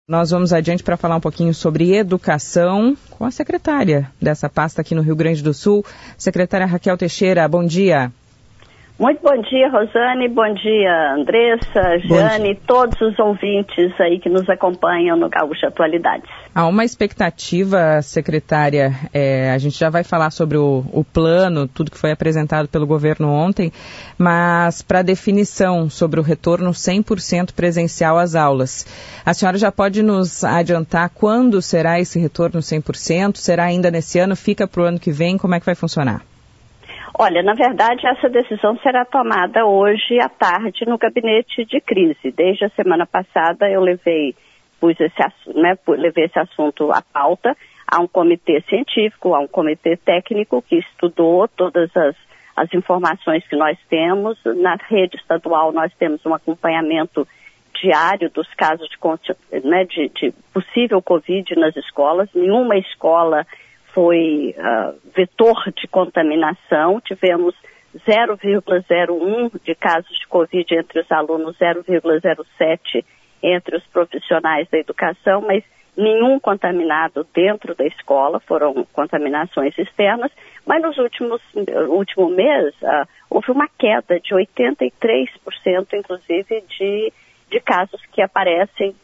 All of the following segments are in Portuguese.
Nós vamos adiante para falar um pouquinho sobre educação com a secretária dessa pasta aqui no Rio Grande do Sul, secretária Raquel Teixeira. Bom dia. Muito bom dia, Rosane, bom dia, Andressa, Jane, todos os ouvintes aí que nos acompanham no Gaúcho Atualidades. Há uma expectativa, secretária, a gente já vai falar sobre o plano, tudo que foi apresentado pelo governo ontem, mas para definição sobre o retorno 100% presencial às aulas. A senhora já pode nos adiantar quando será esse retorno 100%? Será ainda nesse ano? Fica para o ano que vem? Como é que vai funcionar? Olha, na verdade, essa decisão será tomada hoje à tarde no gabinete de crise. Desde a semana passada eu levei esse assunto à pauta. Há um comitê científico, há um comitê técnico que estudou todas as informações que nós temos. Na rede estadual nós temos um acompanhamento diário dos casos de possível Covid nas escolas. Nenhuma escola foi vetor de contaminação. Tivemos 0,01 de casos de Covid entre os alunos, 0,07 entre os profissionais da educação, mas nenhum contaminado dentro da escola, foram contaminações externas, mas no último mês houve uma queda de 83%, inclusive, de casos que aparecem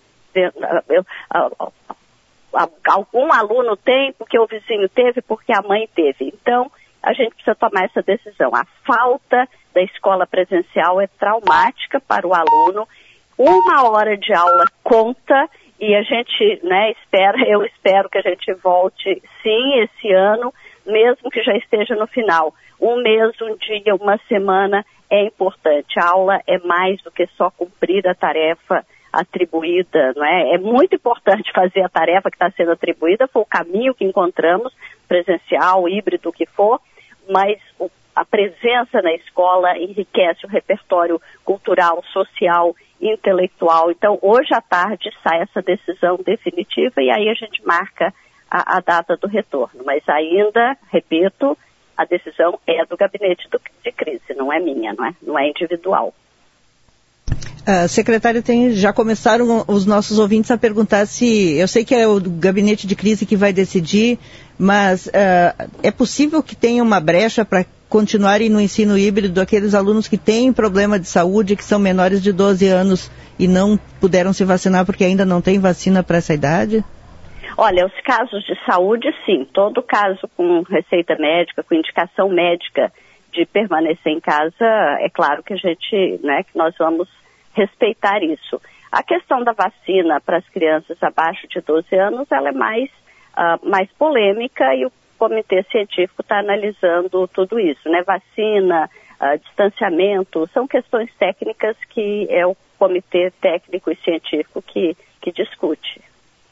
algum aluno tem porque o vizinho teve, porque a mãe teve. Então, a gente precisa tomar essa decisão. A falta da escola presencial é traumática para o aluno. 1 hora de aula conta e a gente, eu espero que a gente volte, sim, esse ano, mesmo que já esteja no final. 1 mês, 1 dia, 1 semana é importante. A aula é mais do que só cumprir a tarefa atribuída, não é? É muito importante fazer a tarefa que está sendo atribuída, foi o caminho que encontramos, presencial, híbrido, o que for, mas a presença na escola enriquece o repertório cultural, social, intelectual. Então, hoje à tarde sai essa decisão definitiva e aí a gente marca a data do retorno. Mas ainda, repito, a decisão é do gabinete de crise, não é minha, não é individual. Secretário, já começaram os nossos ouvintes a perguntar se, eu sei que é o gabinete de crise que vai decidir, mas é possível que tenha uma brecha para continuarem no ensino híbrido aqueles alunos que têm problema de saúde, que são menores de 12 anos e não puderam se vacinar porque ainda não tem vacina para essa idade? Olha, os casos de saúde, sim. Todo caso com receita médica, com indicação médica de permanecer em casa, é claro que que nós vamos respeitar isso. A questão da vacina para as crianças abaixo de 12 anos, ela é mais polêmica e o comitê científico está analisando tudo isso, Vacina, distanciamento, são questões técnicas que é o comitê técnico e científico que discute.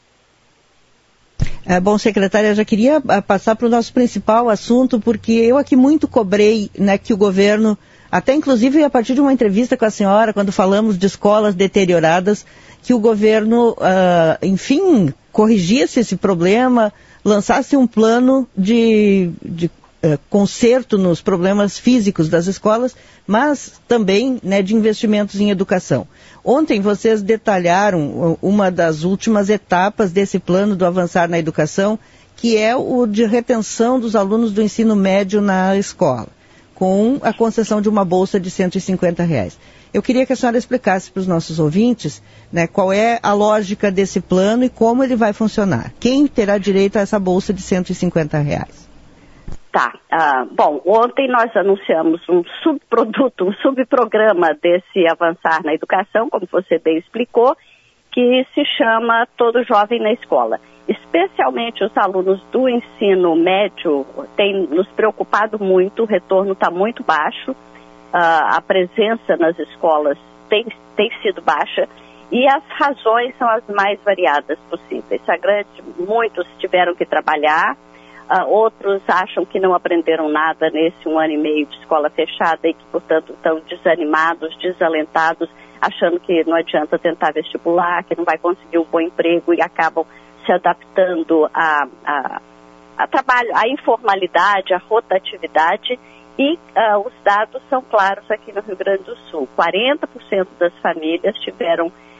Bom, secretária, eu já queria passar para o nosso principal assunto, porque eu aqui muito cobrei que o governo, até inclusive a partir de uma entrevista com a senhora, quando falamos de escolas deterioradas, que o governo, corrigisse esse problema, lançasse um plano de conserto nos problemas físicos das escolas, mas também de investimentos em educação. Ontem vocês detalharam uma das últimas etapas desse plano do Avançar na Educação, que é o de retenção dos alunos do ensino médio na escola, com a concessão de uma bolsa de R$150. Eu queria que a senhora explicasse para os nossos ouvintes qual é a lógica desse plano e como ele vai funcionar. Quem terá direito a essa bolsa de R$150? Tá. Bom, ontem nós anunciamos um subprograma desse Avançar na Educação, como você bem explicou, que se chama Todo Jovem na Escola. Especialmente os alunos do ensino médio têm nos preocupado muito, o retorno está muito baixo, a presença nas escolas tem sido baixa e as razões são as mais variadas possíveis. Muitos tiveram que trabalhar, outros acham que não aprenderam nada nesse 1 ano e meio de escola fechada e que, portanto, estão desanimados, desalentados, achando que não adianta tentar vestibular, que não vai conseguir um bom emprego e acabam se adaptando a trabalho, à informalidade, à rotatividade. E os dados são claros aqui no Rio Grande do Sul. 40% das famílias tiveram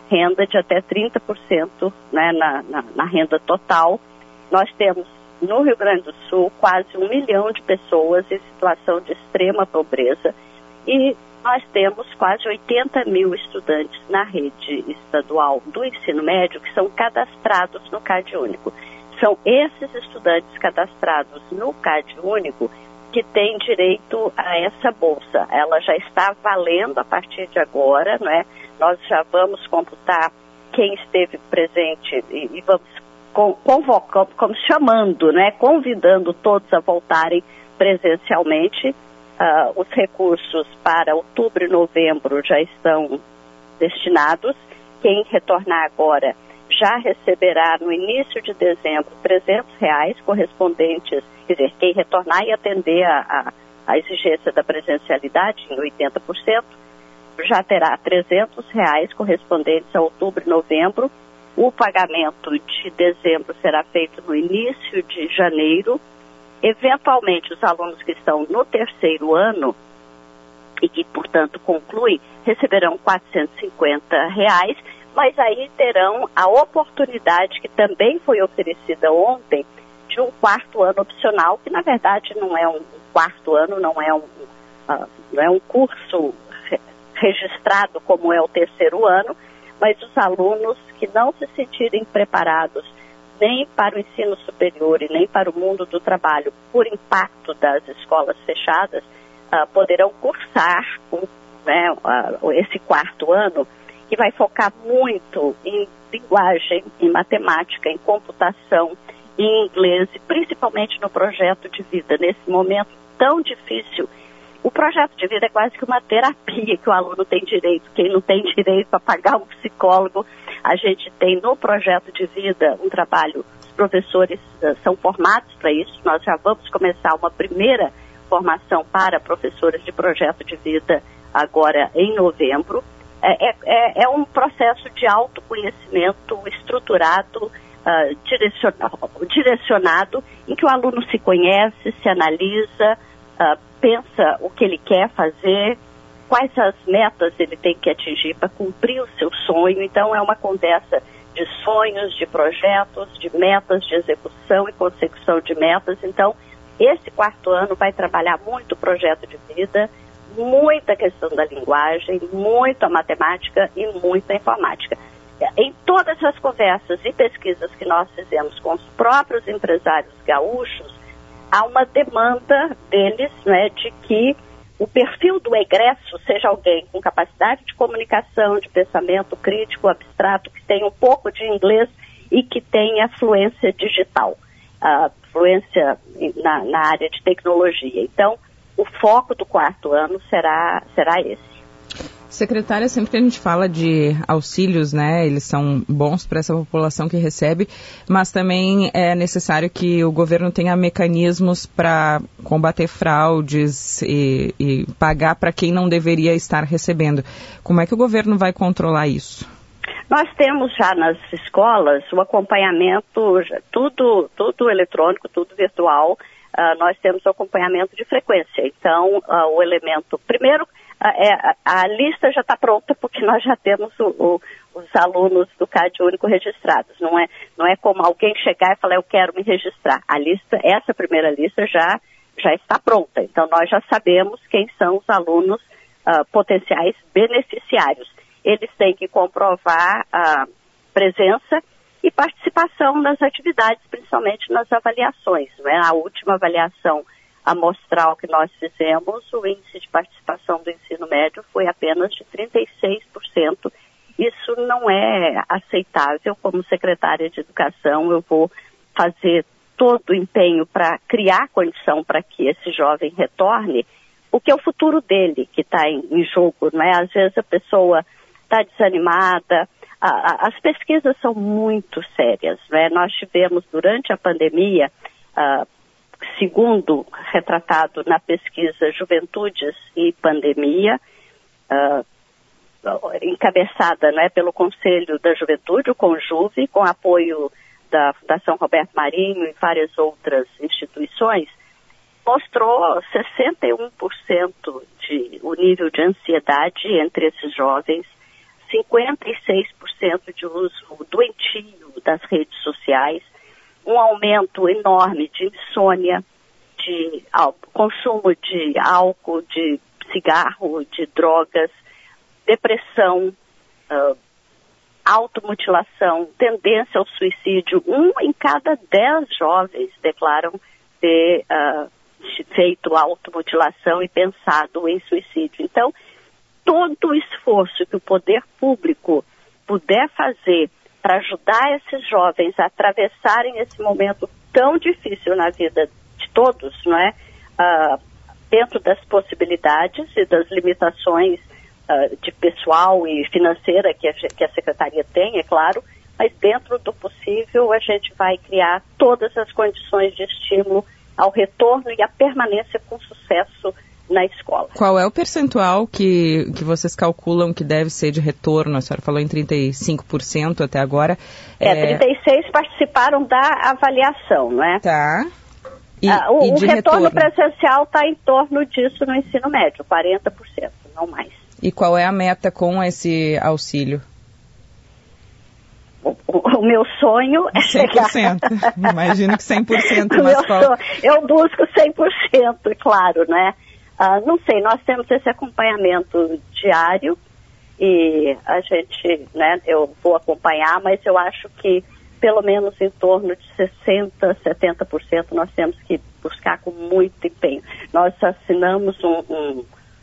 renda de até 30%, né, na renda total. Nós temos no Rio Grande do Sul quase 1 milhão de pessoas em situação de extrema pobreza e nós temos quase 80 mil estudantes na rede estadual do ensino médio que são cadastrados no CadÚnico. São esses estudantes cadastrados no CadÚnico que têm direito a essa bolsa. Ela já está valendo a partir de agora, não é? Nós já vamos computar quem esteve presente e vamos convocando, como chamando, né? Convidando todos a voltarem presencialmente. Os recursos para outubro e novembro já estão destinados. Quem retornar agora já receberá no início de dezembro R$300 correspondentes, quer dizer, quem retornar e atender a exigência da presencialidade em 80%, já terá R$300 correspondentes a outubro e novembro. O pagamento de dezembro será feito no início de janeiro. Eventualmente, os alunos que estão no terceiro ano e que, portanto, concluem, receberão R$450, mas aí terão a oportunidade que também foi oferecida ontem de um quarto ano opcional, que na verdade não é um quarto ano, não é um curso registrado como é o terceiro ano, mas os alunos que não se sentirem preparados nem para o ensino superior e nem para o mundo do trabalho por impacto das escolas fechadas, poderão cursar esse quarto ano, que vai focar muito em linguagem, em matemática, em computação, em inglês, e principalmente no projeto de vida, nesse momento tão difícil. O projeto de vida é quase que uma terapia que o aluno tem direito. Quem não tem direito a pagar um psicólogo, a gente tem no projeto de vida um trabalho, os professores são formados para isso, nós já vamos começar uma primeira formação para professores de projeto de vida agora em novembro. É um processo de autoconhecimento estruturado, direcionado, em que o aluno se conhece, se analisa, pensa o que ele quer fazer, quais as metas ele tem que atingir para cumprir o seu sonho. Então é uma conversa de sonhos, de projetos, de metas, de execução e consecução de metas. Então esse quarto ano vai trabalhar muito o projeto de vida, muita questão da linguagem, muita matemática e muita informática. Em todas as conversas e pesquisas que nós fizemos com os próprios empresários gaúchos, há uma demanda deles, né, de que o perfil do egresso seja alguém com capacidade de comunicação, de pensamento crítico, abstrato, que tenha um pouco de inglês e que tenha fluência digital, fluência na área de tecnologia. Então, o foco do quarto ano será esse. Secretária, sempre que a gente fala de auxílios, né, eles são bons para essa população que recebe, mas também é necessário que o governo tenha mecanismos para combater fraudes e pagar para quem não deveria estar recebendo. Como é que o governo vai controlar isso? Nós temos já nas escolas o acompanhamento, tudo eletrônico, tudo virtual. Nós temos o acompanhamento de frequência. Então, o elemento, primeiro, a lista já está pronta porque nós já temos os alunos do CadÚnico registrados. Não é como alguém chegar e falar, eu quero me registrar. Essa primeira lista já está pronta. Então, nós já sabemos quem são os alunos potenciais beneficiários. Eles têm que comprovar a presença e participação nas atividades, principalmente nas avaliações. Não é? A última avaliação amostral que nós fizemos, o índice de participação do ensino médio foi apenas de 36%. Isso não é aceitável. Como secretária de Educação, eu vou fazer todo o empenho para criar condição para que esse jovem retorne, porque é o futuro dele que está em jogo, não é? Às vezes a pessoa está desanimada. As pesquisas são muito sérias, né? Nós tivemos durante a pandemia, segundo retratado na pesquisa Juventudes e Pandemia, encabeçada, né, pelo Conselho da Juventude, o CONJUVE, com apoio da Fundação Roberto Marinho e várias outras instituições, mostrou 61% o nível de ansiedade entre esses jovens, 56% de uso doentio das redes sociais, um aumento enorme de insônia, de consumo de álcool, de cigarro, de drogas, depressão, automutilação, tendência ao suicídio. 1 em cada 10 jovens declaram ter feito automutilação e pensado em suicídio. Então, todo o esforço que o poder público puder fazer para ajudar esses jovens a atravessarem esse momento tão difícil na vida de todos, não é? Dentro das possibilidades e das limitações de pessoal e financeira que a Secretaria tem, é claro, mas dentro do possível a gente vai criar todas as condições de estímulo ao retorno e à permanência com sucesso na escola. Qual é o percentual que vocês calculam que deve ser de retorno? A senhora falou em 35% até agora. 36 participaram da avaliação, não é? Tá. O retorno presencial está em torno disso no ensino médio, 40%, não mais. E qual é a meta com esse auxílio? O meu sonho é 100%. Imagino que 100%. Eu busco 100%, claro, né? Não sei, nós temos esse acompanhamento diário e a gente, né, eu vou acompanhar, mas eu acho que pelo menos em torno de 60%, 70% nós temos que buscar com muito empenho. Nós assinamos um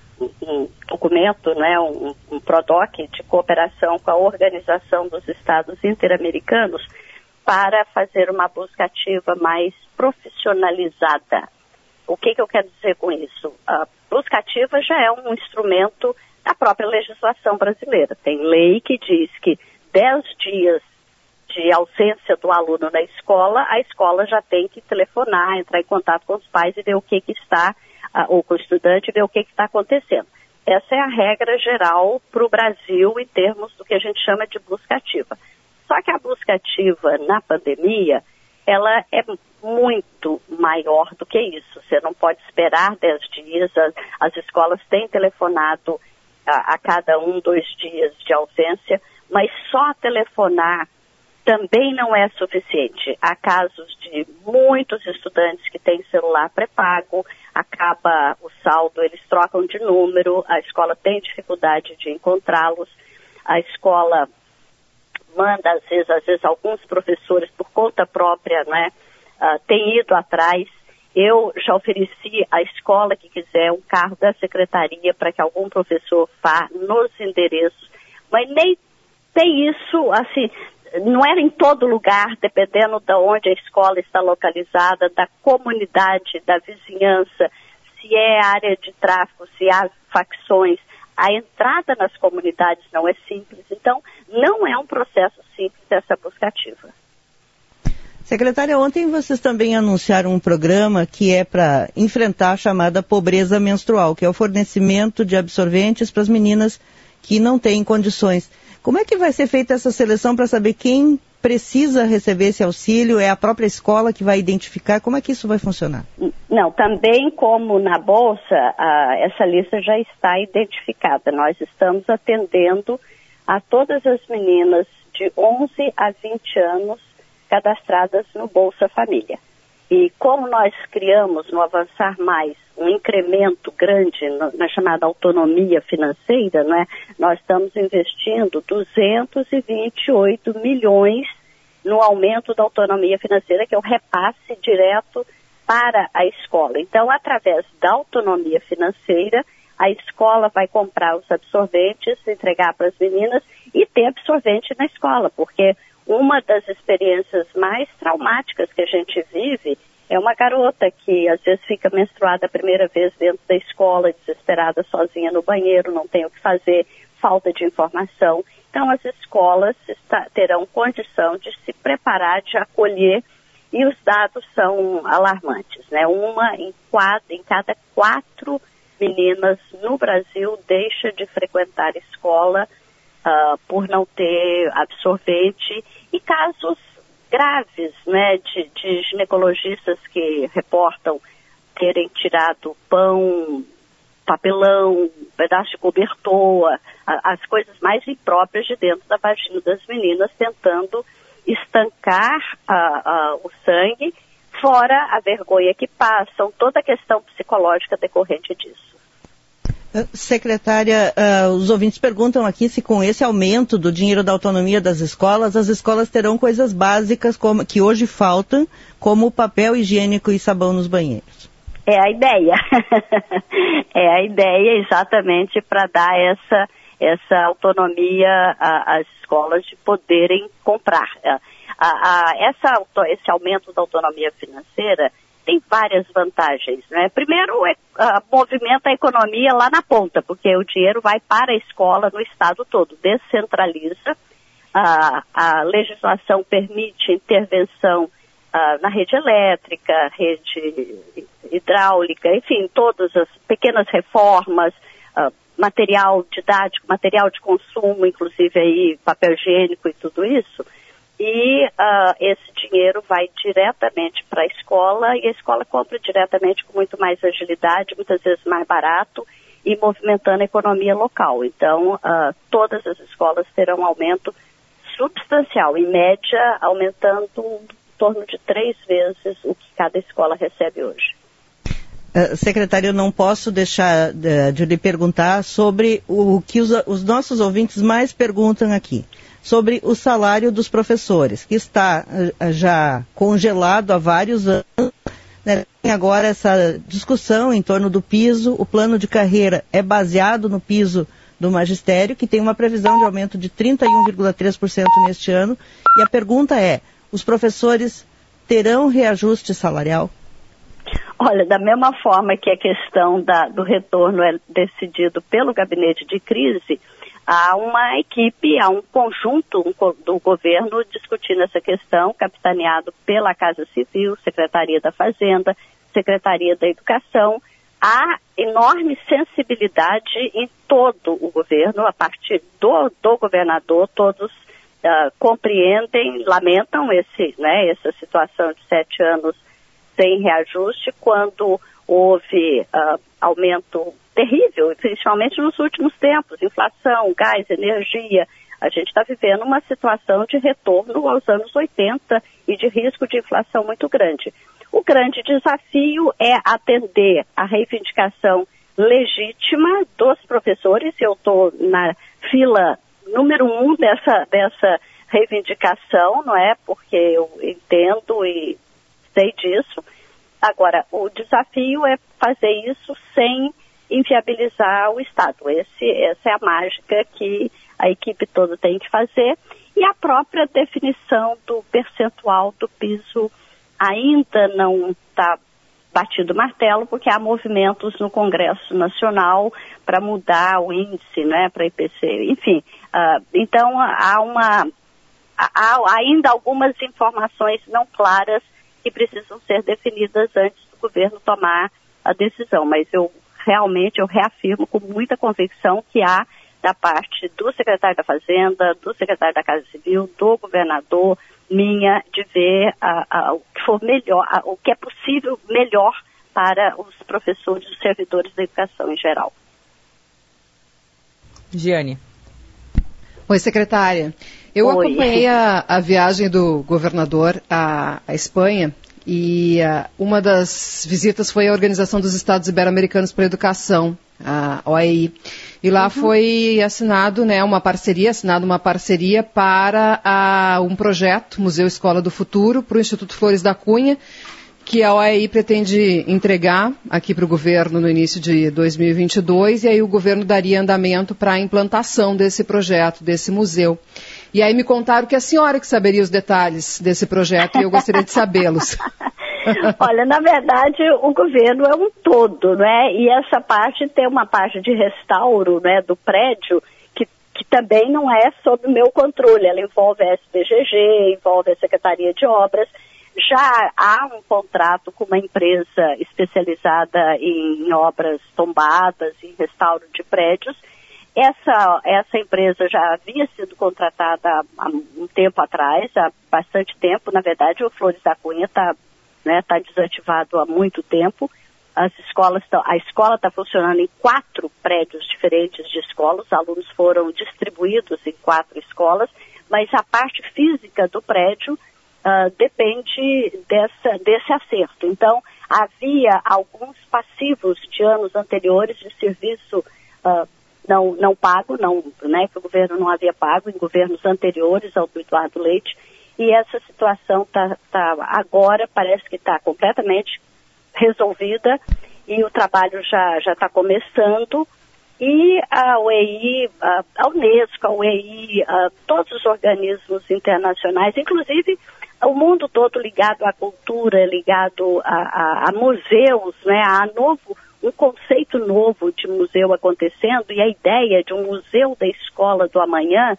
documento, né, um PRODOC de cooperação com a Organização dos Estados Interamericanos para fazer uma busca ativa mais profissionalizada. O que eu quero dizer com isso? A busca ativa já é um instrumento da própria legislação brasileira. Tem lei que diz que 10 dias de ausência do aluno na escola, a escola já tem que telefonar, entrar em contato com os pais e ver o que está, ou com o estudante, ver o que está acontecendo. Essa é a regra geral para o Brasil em termos do que a gente chama de busca ativa. Só que a busca ativa na pandemia, ela é muito maior do que isso. Você não pode esperar 10 dias, as escolas têm telefonado a cada 1, 2 dias de ausência, mas só telefonar também não é suficiente. Há casos de muitos estudantes que têm celular pré-pago, acaba o saldo, eles trocam de número, a escola tem dificuldade de encontrá-los, a escola manda, às vezes alguns professores por conta própria, né, têm ido atrás. Eu já ofereci à escola que quiser um carro da secretaria para que algum professor vá nos endereços, mas nem tem isso, assim, não é em todo lugar, dependendo de onde a escola está localizada, da comunidade, da vizinhança, se é área de tráfico, se há facções. A entrada nas comunidades não é simples, então não é um processo simples essa busca ativa. Secretária, ontem vocês também anunciaram um programa que é para enfrentar a chamada pobreza menstrual, que é o fornecimento de absorventes para as meninas que não têm condições. Como é que vai ser feita essa seleção para saber quem precisa receber esse auxílio? É a própria escola que vai identificar? Como é que isso vai funcionar? Não, também como na Bolsa, essa lista já está identificada. Nós estamos atendendo a todas as meninas de 11 a 20 anos cadastradas no Bolsa Família. E como nós criamos no Avançar Mais um incremento grande na chamada autonomia financeira, né, nós estamos investindo 228 milhões no aumento da autonomia financeira, que é o repasse direto para a escola. Então, através da autonomia financeira, a escola vai comprar os absorventes, entregar para as meninas e ter absorvente na escola, porque uma das experiências mais traumáticas que a gente vive é uma garota que às vezes fica menstruada a primeira vez dentro da escola, desesperada, sozinha no banheiro, não tem o que fazer, falta de informação. Então as escolas terão condição de se preparar, de acolher, e os dados são alarmantes, né? Uma em cada 4 meninas no Brasil deixa de frequentar a escola por não ter absorvente, e casos graves, né, de ginecologistas que reportam terem tirado pão papelão, um pedaço de cobertor, as coisas mais impróprias de dentro da vagina das meninas, tentando estancar o sangue, fora a vergonha que passam, toda a questão psicológica decorrente disso. Secretária, os ouvintes perguntam aqui se com esse aumento do dinheiro da autonomia das escolas, as escolas terão coisas básicas que hoje faltam, como papel higiênico e sabão nos banheiros. É a ideia. É a ideia exatamente para dar essa autonomia às escolas de poderem comprar. Esse aumento da autonomia financeira tem várias vantagens, né? Primeiro, movimenta a economia lá na ponta, porque o dinheiro vai para a escola no estado todo, descentraliza. A legislação permite intervenção na rede elétrica, rede hidráulica, enfim, todas as pequenas reformas, material didático, material de consumo, inclusive aí papel higiênico e tudo isso. E esse dinheiro vai diretamente para a escola e a escola compra diretamente com muito mais agilidade, muitas vezes mais barato e movimentando a economia local. Então, todas as escolas terão um aumento substancial, em média, aumentando em torno de 3 vezes o que cada escola recebe hoje. Secretário, eu não posso deixar de lhe perguntar sobre o que os nossos ouvintes mais perguntam aqui, sobre o salário dos professores, que está já congelado há vários anos, né? Tem agora essa discussão em torno do piso, o plano de carreira é baseado no piso do magistério, que tem uma previsão de aumento de 31,3% neste ano, e a pergunta é, os professores terão reajuste salarial? Olha, da mesma forma que a questão do retorno é decidido pelo gabinete de crise, há uma equipe, há um conjunto do governo discutindo essa questão, capitaneado pela Casa Civil, Secretaria da Fazenda, Secretaria da Educação. Há enorme sensibilidade em todo o governo, a partir do governador, todos compreendem, lamentam essa situação de 7 anos sem reajuste, quando houve aumento terrível, principalmente nos últimos tempos, inflação, gás, energia. A gente está vivendo uma situação de retorno aos anos 80 e de risco de inflação muito grande. O grande desafio é atender a reivindicação legítima dos professores. Eu estou na fila número 1 dessa reivindicação, não é? Porque eu entendo e sei disso. Agora, o desafio é fazer isso sem inviabilizar o Estado. Essa é a mágica que a equipe toda tem que fazer. E a própria definição do percentual do piso ainda não está batido o martelo, porque há movimentos no Congresso Nacional para mudar o índice, né, para IPC. Enfim, então há ainda algumas informações não claras que precisam ser definidas antes do governo tomar a decisão. Mas eu reafirmo com muita convicção que há, da parte do secretário da Fazenda, do secretário da Casa Civil, do governador, minha, de ver o que for melhor, o que é possível melhor para os professores e os servidores da educação em geral. Giane. Oi, secretária. Eu acompanhei a viagem do governador à Espanha e uma das visitas foi a Organização dos Estados Ibero-Americanos para a Educação, a OEI. E lá foi assinada uma parceria para um projeto, Museu Escola do Futuro, para o Instituto Flores da Cunha, que a OEI pretende entregar aqui para o governo no início de 2022, e aí o governo daria andamento para a implantação desse projeto, desse museu. E aí me contaram que a senhora que saberia os detalhes desse projeto, e eu gostaria de sabê-los. Olha, na verdade, o governo é um todo, né? E essa parte tem uma parte de restauro, né, do prédio, que também não é sob o meu controle. Ela envolve a SPGG, envolve a Secretaria de Obras. Já há um contrato com uma empresa especializada em obras tombadas, em restauro de prédios. Essa empresa já havia sido contratada há um tempo atrás, há bastante tempo. Na verdade, o Flores da Cunha está desativado há muito tempo. a escola está funcionando em 4 prédios diferentes de escola, os alunos foram distribuídos em 4 escolas, mas a parte física do prédio depende desse acerto. Então, havia alguns passivos de anos anteriores de serviço não pago, né, que o governo não havia pago em governos anteriores ao do Eduardo Leite, e essa situação agora parece que está completamente resolvida e o trabalho já está começando, e a UEI, a Unesco, a UEI, todos os organismos internacionais, inclusive o mundo todo ligado à cultura, ligado a museus, né, um conceito novo de museu acontecendo, e a ideia de um museu da escola do amanhã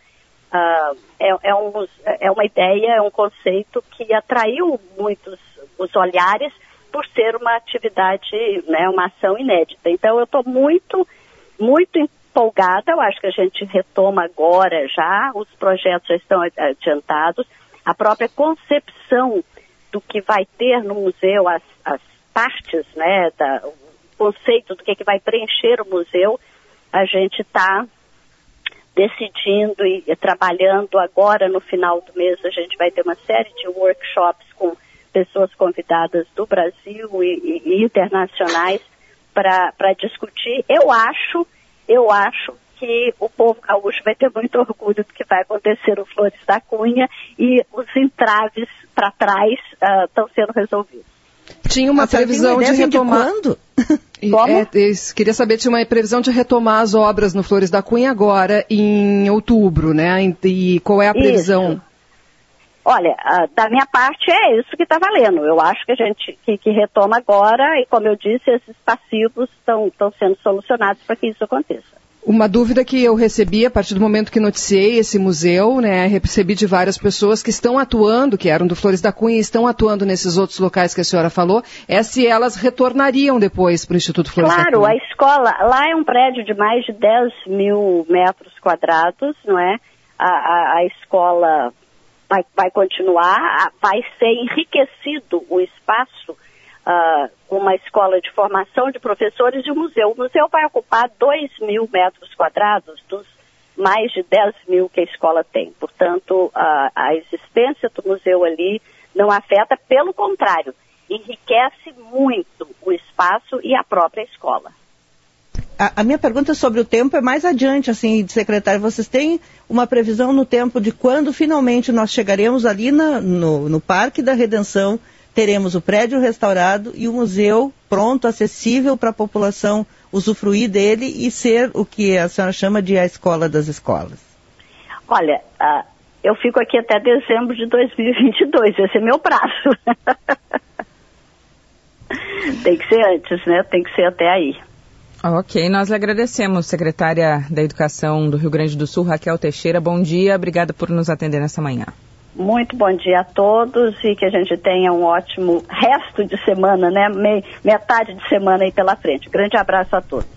é uma ideia, é um conceito que atraiu muitos os olhares por ser uma atividade, né, uma ação inédita. Então eu estou muito, muito empolgada, eu acho que a gente retoma agora já, os projetos já estão adiantados, a própria concepção do que vai ter no museu, as partes, né, o conceito do que vai preencher o museu, a gente está decidindo e trabalhando agora no final do mês. A gente vai ter uma série de workshops com pessoas convidadas do Brasil e internacionais para discutir. Eu acho que o povo gaúcho vai ter muito orgulho do que vai acontecer no Flores da Cunha, e os entraves para trás estão sendo resolvidos. Tinha uma previsão de retomar... quando? Queria saber, tinha uma previsão de retomar as obras no Flores da Cunha agora em outubro, né? E qual é a previsão? Isso. Olha, da minha parte é isso que está valendo. Eu acho que a gente que retoma agora, e como eu disse, esses passivos estão sendo solucionados para que isso aconteça. Uma dúvida que eu recebi a partir do momento que noticiei esse museu, né, recebi de várias pessoas que estão atuando, que eram do Flores da Cunha e estão atuando nesses outros locais que a senhora falou, é se elas retornariam depois para o Instituto Flores da Cunha. Claro, a escola, lá é um prédio de mais de 10 mil metros quadrados, não é? A escola vai continuar, vai ser enriquecido o espaço, uma escola de formação de professores e o museu. O museu vai ocupar 2 mil metros quadrados dos mais de 10 mil que a escola tem. Portanto, a existência do museu ali não afeta, pelo contrário, enriquece muito o espaço e a própria escola. A minha pergunta sobre o tempo é mais adiante, assim, secretário. Vocês têm uma previsão no tempo de quando finalmente nós chegaremos ali no Parque da Redenção, teremos o prédio restaurado e o museu pronto, acessível para a população usufruir dele e ser o que a senhora chama de a escola das escolas? Olha, eu fico aqui até dezembro de 2022, esse é meu prazo. Tem que ser antes, né? Tem que ser até aí. Ok, nós lhe agradecemos, secretária da Educação do Rio Grande do Sul, Raquel Teixeira. Bom dia, obrigada por nos atender nessa manhã. Muito bom dia a todos e que a gente tenha um ótimo resto de semana, né? Metade de semana aí pela frente. Grande abraço a todos.